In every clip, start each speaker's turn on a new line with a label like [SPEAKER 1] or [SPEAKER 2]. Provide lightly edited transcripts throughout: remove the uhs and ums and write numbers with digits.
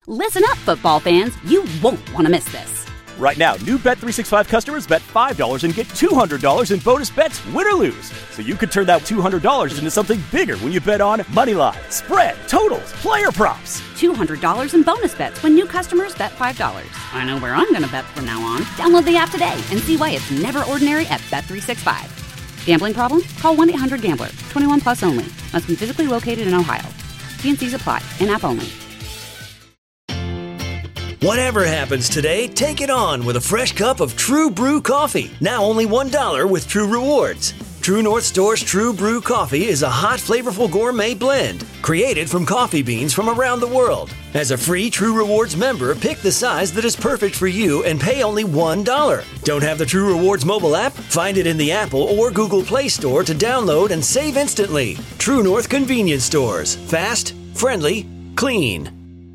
[SPEAKER 1] Listen up, football fans. You won't want to miss this.
[SPEAKER 2] Right now, new Bet365 customers bet $5 and get $200 in bonus bets, win or lose. So you could turn that $200 into something bigger when you bet on money line, spread, totals, player props.
[SPEAKER 1] $200 in bonus bets when new customers bet $5. I know where I'm going to bet from now on. Download the app today and see why it's never ordinary at Bet365. Gambling problem? Call 1-800-GAMBLER. 21 plus only. Must be physically located in Ohio. T&Cs apply. In-app only.
[SPEAKER 3] Whatever happens today, take it on with a fresh cup of True Brew coffee. Now only $1 with True Rewards. True North Store's True Brew coffee is a hot, flavorful gourmet blend created from coffee beans from around the world. As a free True Rewards member, pick the size that is perfect for you and pay only $1. Don't have the True Rewards mobile app? Find it in the Apple or Google Play Store to download and save instantly. True North Convenience Stores. Fast, friendly, clean.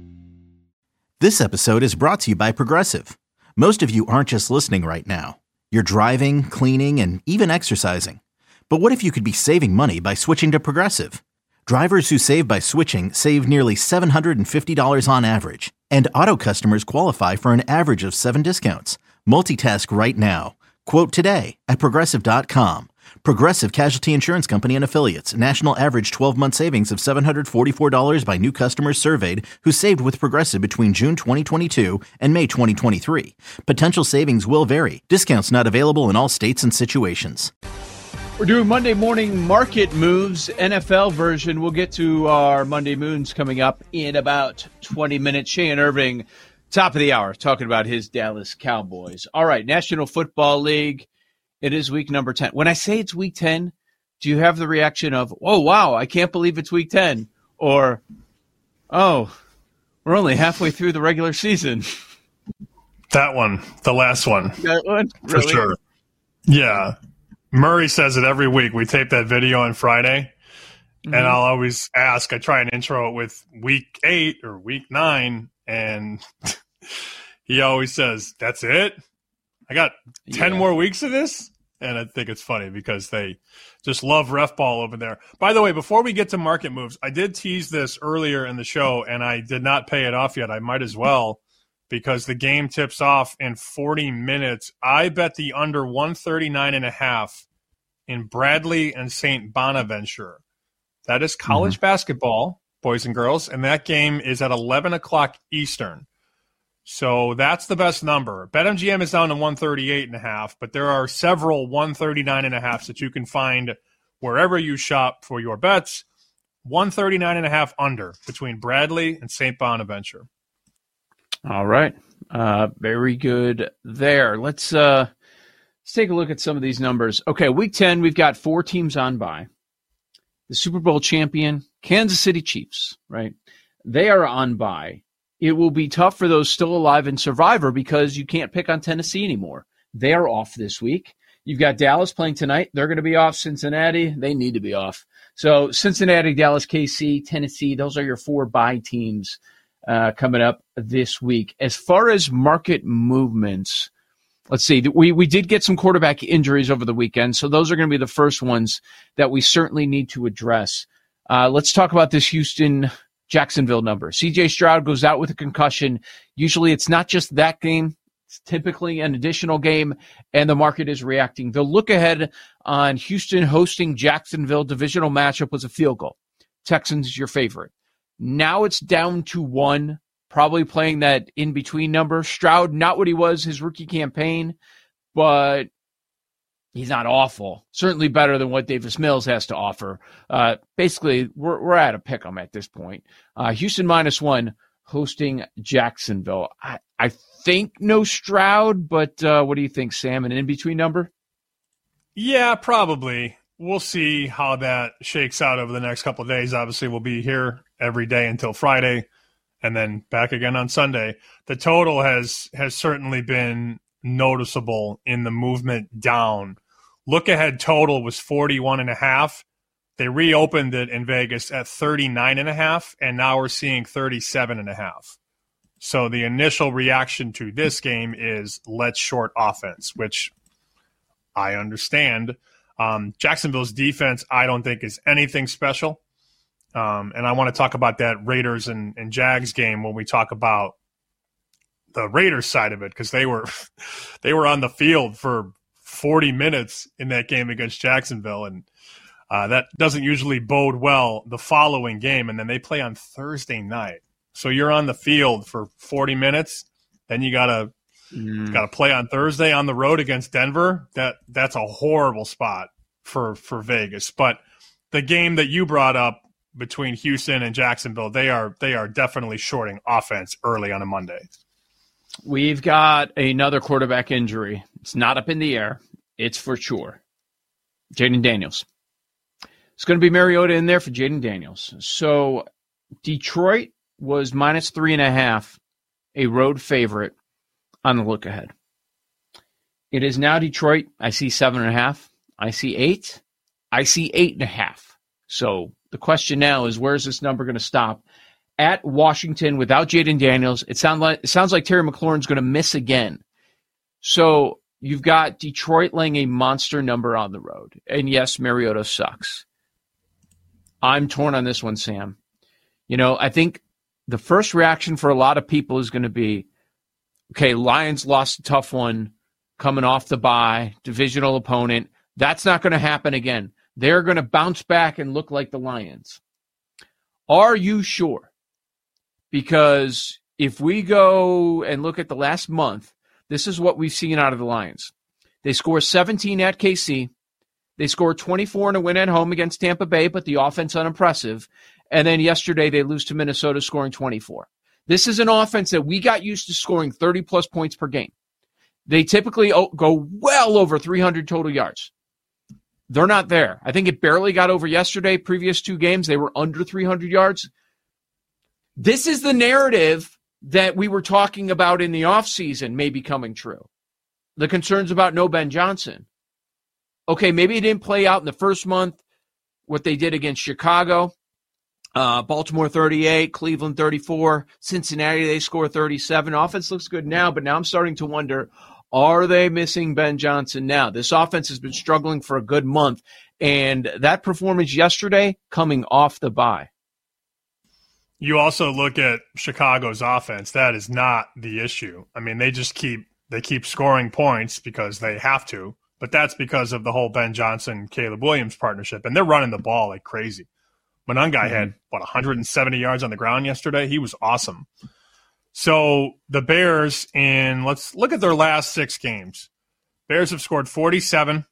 [SPEAKER 4] This episode is brought to you by Progressive. Most of you aren't just listening right now. You're driving, cleaning, and even exercising. But what if you could be saving money by switching to Progressive? Drivers who save by switching save nearly $750 on average. And auto customers qualify for an average of 7 discounts. Multitask right now. Quote today at Progressive.com. Progressive Casualty Insurance Company and Affiliates. National average 12-month savings of $744 by new customers surveyed who saved with Progressive between June 2022 and May 2023. Potential savings will vary. Discounts not available in all states and situations.
[SPEAKER 5] We're doing Monday morning market moves, NFL version. We'll get to our Monday moons coming up in about 20 minutes. Shane Irving, top of the hour, talking about his Dallas Cowboys. All right, National Football League. It is week number 10. When I say it's week 10, do you have the reaction of, oh, wow, I can't believe it's week 10? Or, oh, we're only halfway through the regular season?
[SPEAKER 6] That one, the last one.
[SPEAKER 5] That one?
[SPEAKER 6] For
[SPEAKER 5] really?
[SPEAKER 6] sure. Yeah. Murray says it every week. We tape that video on Friday, and I'll always ask, I try and intro it with week 8 or week 9, and he always says, that's it? I got 10 more weeks of this? And I think it's funny because they just love ref ball over there. By the way, before we get to market moves, I did tease this earlier in the show, and I did not pay it off yet. I might as well because the game tips off in 40 minutes. I bet the under 139.5 in Bradley and St. Bonaventure. That is college basketball, boys and girls, and that game is at 11 o'clock Eastern. So that's the best number. BetMGM is down to 138.5, but there are several 139.5s that you can find wherever you shop for your bets. 139.5 under between Bradley and St. Bonaventure.
[SPEAKER 5] All right. Very good there. Let's take a look at some of these numbers. Okay, week 10, we've got 4 teams on bye. The Super Bowl champion, Kansas City Chiefs, right? They are on bye. It will be tough for those still alive in Survivor because you can't pick on Tennessee anymore. They are off this week. You've got Dallas playing tonight. They're going to be off. Cincinnati, they need to be off. So Cincinnati, Dallas, KC, Tennessee, those are your 4 bye teams coming up this week. As far as market movements, let's see. We did get some quarterback injuries over the weekend, so those are going to be the first ones that we certainly need to address. Let's talk about this Houston-Jacksonville number. C.J. Stroud goes out with a concussion. Usually it's not just that game. It's typically an additional game, and the market is reacting. The look ahead on Houston hosting Jacksonville divisional matchup was a field goal. Texans is your favorite. Now it's down to 1, probably playing that in-between number. Stroud, not what he was his rookie campaign, but he's not awful. Certainly better than what Davis Mills has to offer. Basically, we're at a pick 'em at this point. Houston -1 hosting Jacksonville. I think no Stroud, but what do you think, Sam? An in-between number?
[SPEAKER 6] Yeah, probably. We'll see how that shakes out over the next couple of days. Obviously, we'll be here every day until Friday and then back again on Sunday. The total has certainly been noticeable in the movement down. Look ahead total was 41.5. They reopened it in Vegas at 39.5, and now we're seeing 37.5. So the initial reaction to this game is let's short offense, which I understand. Jacksonville's defense, I don't think is anything special. And I want to talk about that Raiders and Jags game when we talk about the Raiders side of it, because they were on the field for 40 minutes in that game against Jacksonville, and that doesn't usually bode well the following game. And then they play on Thursday night, so you're on the field for 40 minutes, then you gotta play on Thursday on the road against Denver. That's a horrible spot for Vegas. But the game that you brought up between Houston and Jacksonville, they are definitely shorting offense early on a Monday.
[SPEAKER 5] We've got another quarterback injury. It's not up in the air. It's for sure. Jaden Daniels. It's going to be Mariota in there for Jaden Daniels. So Detroit was minus 3.5, a road favorite on the look ahead. It is now Detroit. I see 7.5. I see 8. I see 8.5. So the question now is, where's this number going to stop? At Washington without Jaden Daniels, it sounds like Terry McLaurin's going to miss again. So you've got Detroit laying a monster number on the road. And yes, Mariota sucks. I'm torn on this one, Sam. I think the first reaction for a lot of people is going to be, okay, Lions lost a tough one coming off the bye, divisional opponent. That's not going to happen again. They're going to bounce back and look like the Lions. Are you sure? Because if we go and look at the last month, this is what we've seen out of the Lions. They score 17 at KC. They score 24 in a win at home against Tampa Bay, but the offense unimpressive. And then yesterday they lose to Minnesota, scoring 24. This is an offense that we got used to scoring 30-plus points per game. They typically go well over 300 total yards. They're not there. I think it barely got over yesterday. Previous 2 games, they were under 300 yards. This is the narrative that we were talking about in the offseason may be coming true. The concerns about no Ben Johnson. Okay, maybe it didn't play out in the first month, what they did against Chicago. Baltimore 38, Cleveland 34, Cincinnati, they score 37. Offense looks good now, but now I'm starting to wonder, are they missing Ben Johnson now? This offense has been struggling for a good month, and that performance yesterday coming off the bye.
[SPEAKER 6] You also look at Chicago's offense. That is not the issue. I mean, they keep scoring points because they have to, but that's because of the whole Ben Johnson, Caleb Williams partnership, and they're running the ball like crazy. Monangai had, 170 yards on the ground yesterday? He was awesome. So the Bears, let's look at their last 6 games. Bears have scored 47,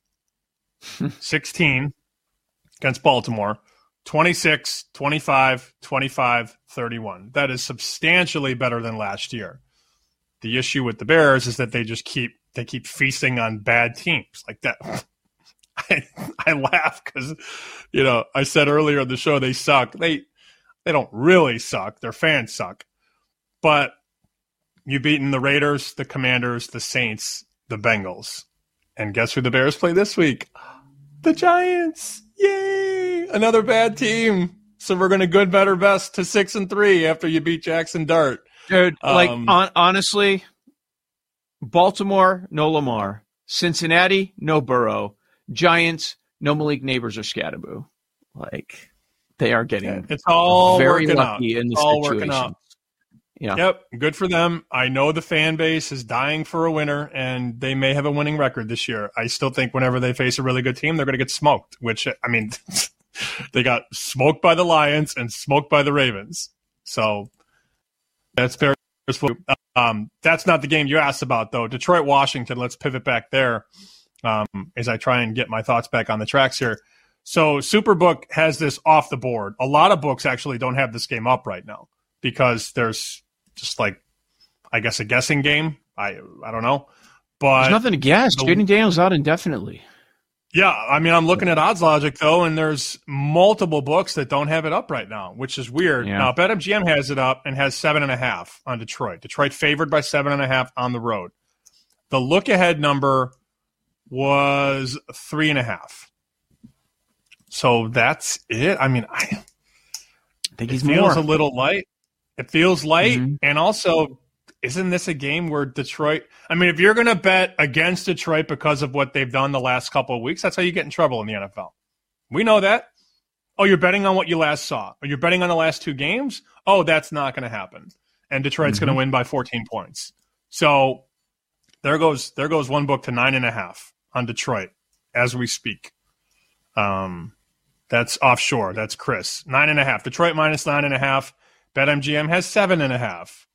[SPEAKER 6] 16 against Baltimore, 26, 25, 25, 31. That is substantially better than last year. The issue with the Bears is that they keep feasting on bad teams like that. I laugh because, I said earlier in the show they suck. They don't really suck. Their fans suck. But you've beaten the Raiders, the Commanders, the Saints, the Bengals. And guess who the Bears play this week? The Giants. Yay! Another bad team. So we're going to good, better, best to 6-3 after you beat Jackson Dart.
[SPEAKER 5] Dude, honestly, Baltimore, no Lamar. Cincinnati, no Burrow. Giants, no Malik Neighbors or Scatterboo. They are getting
[SPEAKER 6] it's all
[SPEAKER 5] very
[SPEAKER 6] working
[SPEAKER 5] lucky
[SPEAKER 6] out.
[SPEAKER 5] in this
[SPEAKER 6] all
[SPEAKER 5] situation.
[SPEAKER 6] Working out.
[SPEAKER 5] Yeah.
[SPEAKER 6] Yep, good for them. I know the fan base is dying for a winner, and they may have a winning record this year. I still think whenever they face a really good team, they're going to get smoked, which, I mean, they got smoked by the Lions and smoked by the Ravens. So that's fair. That's not the game you asked about, though. Detroit-Washington, let's pivot back there as I try and get my thoughts back on the tracks here. So Superbook has this off the board. A lot of books actually don't have this game up right now because there's just I guess a guessing game. I don't know. But
[SPEAKER 5] there's nothing to guess. Jaden Daniels out indefinitely.
[SPEAKER 6] Yeah, I mean, I'm looking at Odds Logic, though, and there's multiple books that don't have it up right now, which is weird.
[SPEAKER 5] Yeah.
[SPEAKER 6] Now, BetMGM has it up and has 7.5 on Detroit. Detroit favored by 7.5 on the road. The look-ahead number was 3.5. So that's it. I mean, I think it feels a little light. It feels light, and also, isn't this a game where Detroit – I mean, if you're going to bet against Detroit because of what they've done the last couple of weeks, that's how you get in trouble in the NFL. We know that. Oh, you're betting on what you last saw. Or you're betting on the last 2 games? Oh, that's not going to happen. And Detroit's going to win by 14 points. So there goes one book to 9.5 on Detroit as we speak. That's offshore. That's Chris. 9.5. Detroit minus 9.5. BetMGM has 7.5.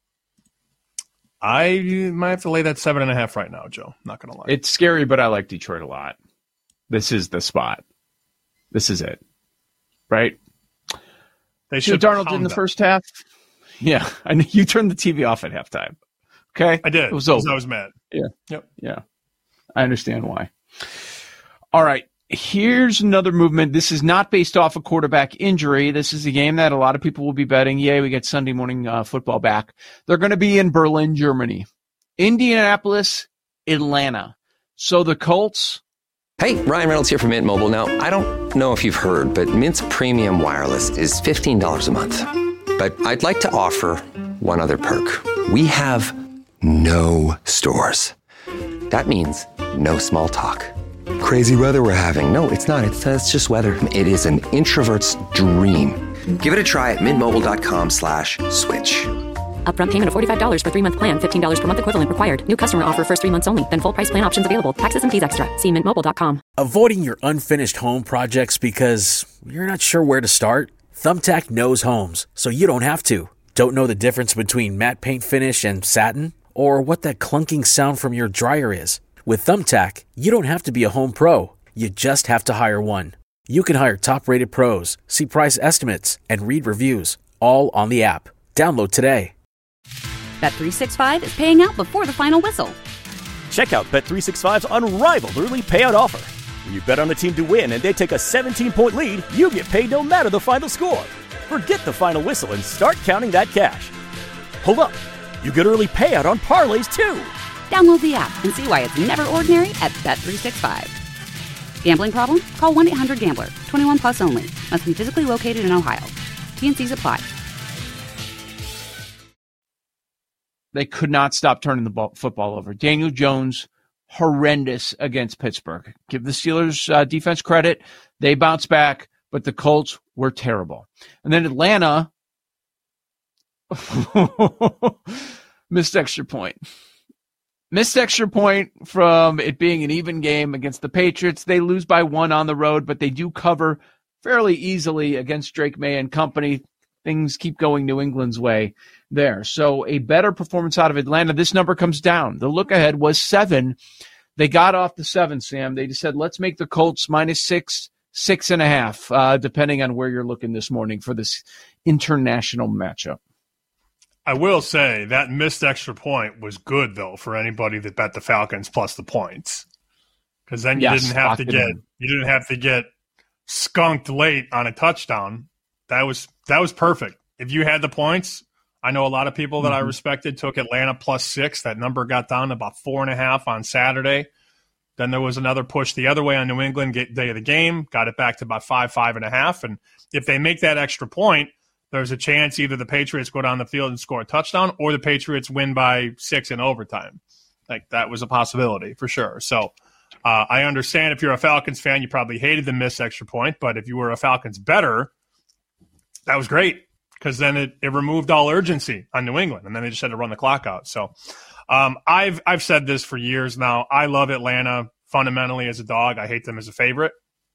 [SPEAKER 6] I might have to lay that 7.5 right now, Joe. Not going to lie.
[SPEAKER 5] It's scary, but I like Detroit a lot. This is the spot. This is it. Right?
[SPEAKER 6] They should
[SPEAKER 5] Darnold in the first half. Yeah, I know you turned the TV off at halftime. Okay,
[SPEAKER 6] I did.
[SPEAKER 5] It was over.
[SPEAKER 6] I was mad.
[SPEAKER 5] Yeah.
[SPEAKER 6] Yep.
[SPEAKER 5] Yeah. I understand why. All right. Here's another movement. This is not based off a quarterback injury. This is a game that a lot of people will be betting. Yay, we get Sunday morning football back. They're going to be in Berlin, Germany. Indianapolis, Atlanta. So the Colts.
[SPEAKER 7] Hey, Ryan Reynolds here from Mint Mobile. Now, I don't know if you've heard, but Mint's premium wireless is $15 a month. But I'd like to offer one other perk. We have no stores. That means no small talk. Crazy weather we're having. No, it's not. It's just weather. It is an introvert's dream. Give it a try at mintmobile.com/switch.
[SPEAKER 8] Upfront payment of $45 for 3-month plan. $15 per month equivalent required. New customer offer first 3 months only. Then full price plan options available. Taxes and fees extra. See mintmobile.com.
[SPEAKER 9] Avoiding your unfinished home projects because you're not sure where to start? Thumbtack knows homes, so you don't have to. Don't know the difference between matte paint finish and satin? Or what that clunking sound from your dryer is? With Thumbtack, you don't have to be a home pro. You just have to hire one. You can hire top-rated pros, see price estimates, and read reviews, all on the app. Download today.
[SPEAKER 1] Bet365 is paying out before the final whistle.
[SPEAKER 2] Check out Bet365's unrivaled early payout offer. When you bet on a team to win and they take a 17-point lead, you get paid no matter the final score. Forget the final whistle and start counting that cash. Hold up. You get early payout on parlays, too.
[SPEAKER 1] Download the app and see why it's never ordinary at Bet365. Gambling problem? Call 1-800-GAMBLER. 21 plus only. Must be physically located in Ohio. T&Cs apply.
[SPEAKER 5] They could not stop turning the football over. Daniel Jones, horrendous against Pittsburgh. Give the Steelers defense credit. They bounced back, but the Colts were terrible. And then Atlanta missed extra point. Missed extra point from it being an even game against the Patriots. They lose by 1 on the road, but they do cover fairly easily against Drake May and company. Things keep going New England's way there. So a better performance out of Atlanta. This number comes down. The look ahead was 7. They got off the 7, Sam. They just said, let's make the Colts -6, 6.5, depending on where you're looking this morning for this international matchup.
[SPEAKER 6] I will say that missed extra point was good, though, for anybody that bet the Falcons plus the points. Because then you didn't have to get skunked late on a touchdown. That was perfect. If you had the points, I know a lot of people that I respected took Atlanta +6. That number got down to about 4.5 on Saturday. Then there was another push the other way on New England day of the game, got it back to about 5.5. And if they make that extra point, there's a chance either the Patriots go down the field and score a touchdown or the Patriots win by 6 in overtime. Like, that was a possibility for sure. So I understand if you're a Falcons fan, you probably hated the missed extra point. But if you were a Falcons bettor, that was great because then it removed all urgency on New England, and then they just had to run the clock out. So I've said this for years now. I love Atlanta fundamentally as a dog. I hate them as a favorite.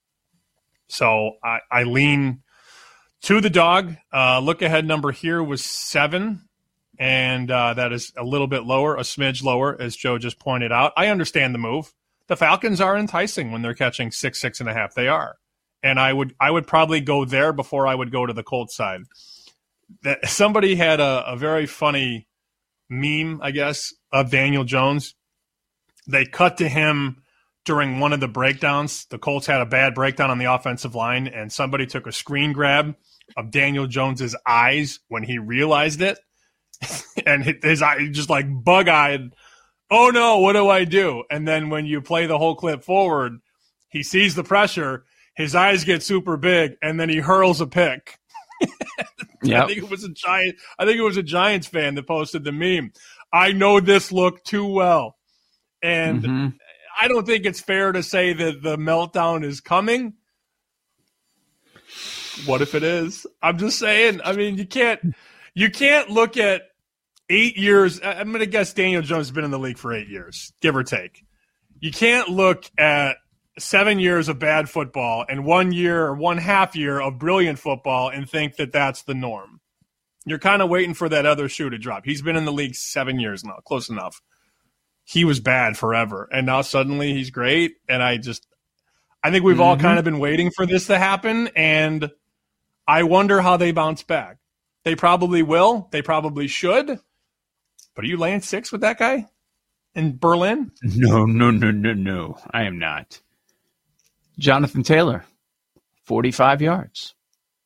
[SPEAKER 6] So I lean to the dog. Look ahead number here was 7, and that is a little bit lower, a smidge lower, as Joe just pointed out. I understand the move. The Falcons are enticing when they're catching 6, 6.5. They are. And I would probably go there before I would go to the Colts side. Somebody had a very funny meme, I guess, of Daniel Jones. They cut to him during one of the breakdowns. The Colts had a bad breakdown on the offensive line, and somebody took a screen grab of Daniel Jones's eyes when he realized it. And his eye just like bug-eyed. Oh, no, what do I do? And then when you play the whole clip forward, he sees the pressure. His eyes get super big, and then he hurls a pick. Yep. I think it was a Giants fan that posted the meme. I know this look too well. And I don't think it's fair to say that the meltdown is coming. What if it is? I'm just saying. I mean, you can't look at 8 years. I'm going to guess Daniel Jones has been in the league for 8 years, give or take. You can't look at 7 years of bad football and 1 year or 1/2 year of brilliant football and think that that's the norm. You're kind of waiting for that other shoe to drop. He's been in the league 7 years now, close enough. He was bad forever, and now suddenly he's great. And I think we've all kind of been waiting for this to happen, and I wonder how they bounce back. They probably will. They probably should. But are you laying 6 with that guy in Berlin?
[SPEAKER 5] No. I am not. Jonathan Taylor, 45 yards.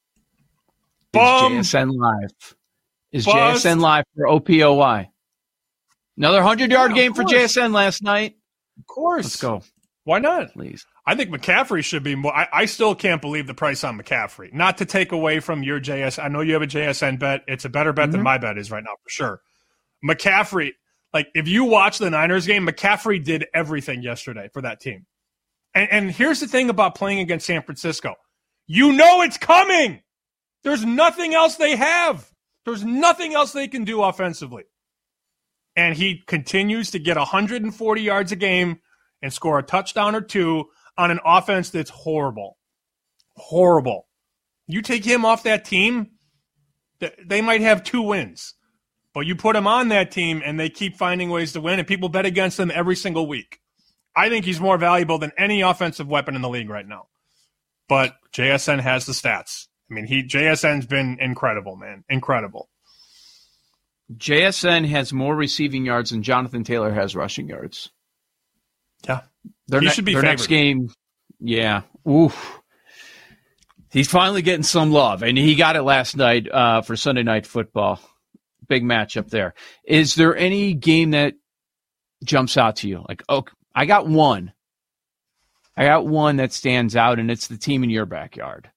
[SPEAKER 6] Bum.
[SPEAKER 5] Is JSN live? Is
[SPEAKER 6] Bust.
[SPEAKER 5] JSN live for OPOY? Another 100-yard game for JSN last night.
[SPEAKER 6] Of course.
[SPEAKER 5] Let's go.
[SPEAKER 6] Why not?
[SPEAKER 5] Please.
[SPEAKER 6] I think McCaffrey should be more. I still can't believe the price on McCaffrey. Not to take away from your JSN. I know you have a JSN bet. It's a better bet than my bet is right now for sure. McCaffrey, like if you watch the Niners game, McCaffrey did everything yesterday for that team. And here's the thing about playing against San Francisco. You know it's coming. There's nothing else they have. There's nothing else they can do offensively. And he continues to get 140 yards a game and score a touchdown or two on an offense that's horrible. Horrible. You take him off that team, they might have 2 wins. But you put him on that team, and they keep finding ways to win, and people bet against them every single week. I think he's more valuable than any offensive weapon in the league right now. But JSN has the stats. I mean, JSN's been incredible, man. Incredible.
[SPEAKER 5] JSN has more receiving yards than Jonathan Taylor has rushing yards.
[SPEAKER 6] Yeah.
[SPEAKER 5] He should be their next game. Yeah. Oof. He's finally getting some love, and he got it last night for Sunday Night Football. Big matchup there. Is there any game that jumps out to you? Like, oh, I got one. That stands out, and it's the team in your backyard.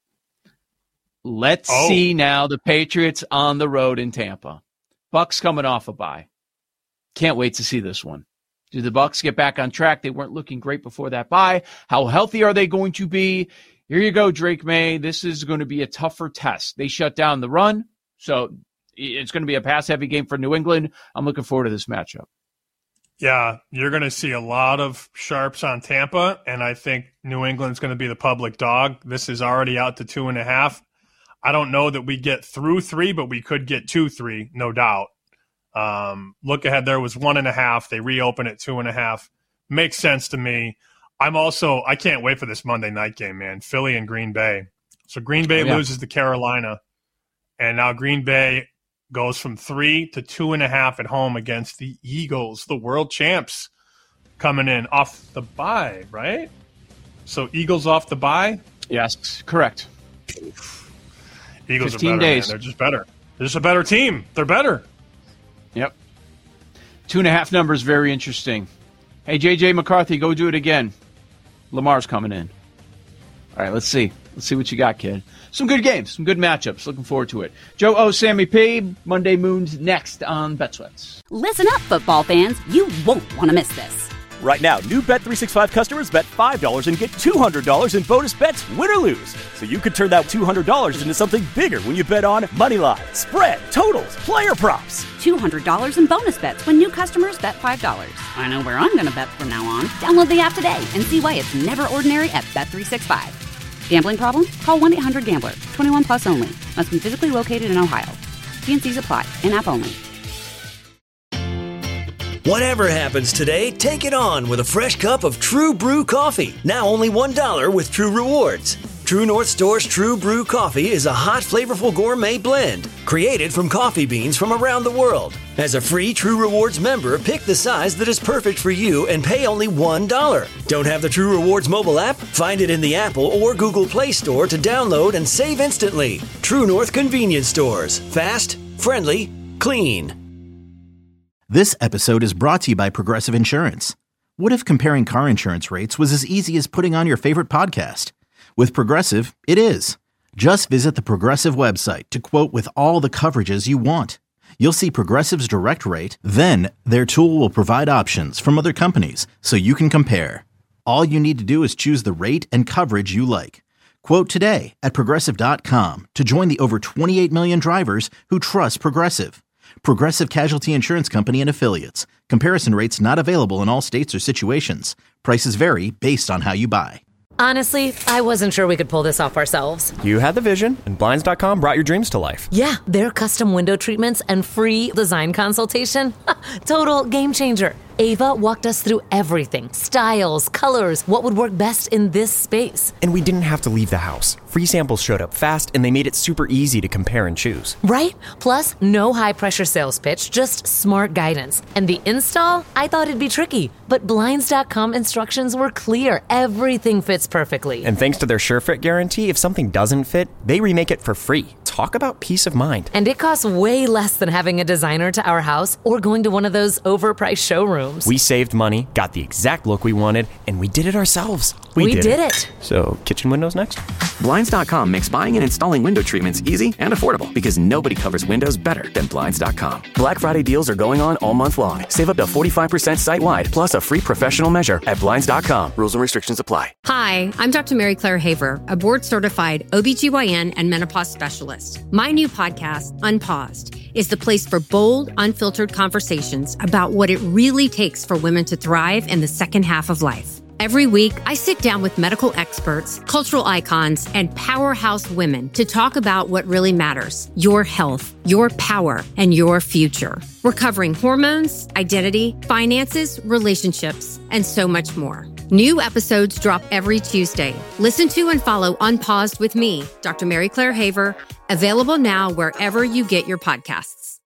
[SPEAKER 5] Let's see now the Patriots on the road in Tampa. Bucs coming off a bye. Can't wait to see this one. Do the Bucs get back on track? They weren't looking great before that bye. How healthy are they going to be? Here you go, Drake May. This is going to be a tougher test. They shut down the run, so it's going to be a pass-heavy game for New England. I'm looking forward to this matchup.
[SPEAKER 6] Yeah, you're going to see a lot of sharps on Tampa, and I think New England's going to be the public dog. This is already out to 2.5. I don't know that we get through 3, but we could get 2-3, no doubt. Look ahead, there was 1.5. They reopened at 2.5. Makes sense to me. I can't wait for this Monday night game, man. Philly and Green Bay. So Green Bay loses to Carolina, and now Green Bay goes from 3 to 2.5 at home against the Eagles, the world champs, coming in off the bye, right? So Eagles off the bye?
[SPEAKER 5] Yes, correct.
[SPEAKER 6] Eagles are better, days. Man. They're just better. They're just a better team. They're better.
[SPEAKER 5] Yep. 2.5 numbers, very interesting. Hey, J.J. McCarthy, go do it again. Lamar's coming in. All right, let's see. Let's see what you got, kid. Some good games, some good matchups. Looking forward to it. Joe O, Sammy P, Monday Moons next on BetSweats.
[SPEAKER 1] Listen up, football fans. You won't want to miss this.
[SPEAKER 2] Right now, new Bet365 customers bet $5 and get $200 in bonus bets, win or lose. So you could turn that $200 into something bigger when you bet on Moneyline, spread, totals, player props.
[SPEAKER 1] $200 in bonus bets when new customers bet $5. I know where I'm going to bet from now on. Download the app today and see why it's never ordinary at Bet365. Gambling problem? Call 1-800-GAMBLER. 21 plus only. Must be physically located in Ohio. T&Cs apply. In-app only.
[SPEAKER 3] Whatever happens today, take it on with a fresh cup of True Brew coffee. Now only $1 with True Rewards. True North Store's True Brew coffee is a hot, flavorful gourmet blend created from coffee beans from around the world. As a free True Rewards member, pick the size that is perfect for you and pay only $1. Don't have the True Rewards mobile app? Find it in the Apple or Google Play Store to download and save instantly. True North Convenience Stores. Fast, friendly, clean.
[SPEAKER 4] This episode is brought to you by Progressive Insurance. What if comparing car insurance rates was as easy as putting on your favorite podcast? With Progressive, it is. Just visit the Progressive website to quote with all the coverages you want. You'll see Progressive's direct rate, then their tool will provide options from other companies so you can compare. All you need to do is choose the rate and coverage you like. Quote today at Progressive.com to join the over 28 million drivers who trust Progressive. Progressive Casualty Insurance Company and Affiliates. Comparison rates not available in all states or situations. Prices vary based on how you buy.
[SPEAKER 10] Honestly, I wasn't sure we could pull this off ourselves.
[SPEAKER 11] You had the vision, and Blinds.com brought your dreams to life.
[SPEAKER 10] Yeah, their custom window treatments and free design consultation. Total game changer. Ava walked us through everything. Styles, colors, what would work best in this space.
[SPEAKER 11] And we didn't have to leave the house. Free samples showed up fast, and they made it super easy to compare and choose.
[SPEAKER 10] Right? Plus, no high-pressure sales pitch, just smart guidance. And the install? I thought it'd be tricky, but Blinds.com instructions were clear. Everything fits perfectly.
[SPEAKER 11] And thanks to their SureFit guarantee, if something doesn't fit, they remake it for free. Talk about peace of mind.
[SPEAKER 10] And it costs way less than having a designer to our house or going to one of those overpriced showrooms.
[SPEAKER 11] We saved money, got the exact look we wanted, and we did it ourselves.
[SPEAKER 10] We did it.
[SPEAKER 11] So, kitchen windows next?
[SPEAKER 12] Blinds.com makes buying and installing window treatments easy and affordable because nobody covers windows better than Blinds.com. Black Friday deals are going on all month long. Save up to 45% site-wide, plus a free professional measure at Blinds.com. Rules and restrictions apply.
[SPEAKER 13] Hi, I'm Dr. Mary Claire Haver, a board-certified OBGYN and menopause specialist. My new podcast, Unpaused, is the place for bold, unfiltered conversations about what it really takes for women to thrive in the second half of life. Every week, I sit down with medical experts, cultural icons, and powerhouse women to talk about what really matters: your health, your power, and your future. We're covering hormones, identity, finances, relationships, and so much more. New episodes drop every Tuesday. Listen to and follow Unpaused with me, Dr. Mary Claire Haver, available now wherever you get your podcasts.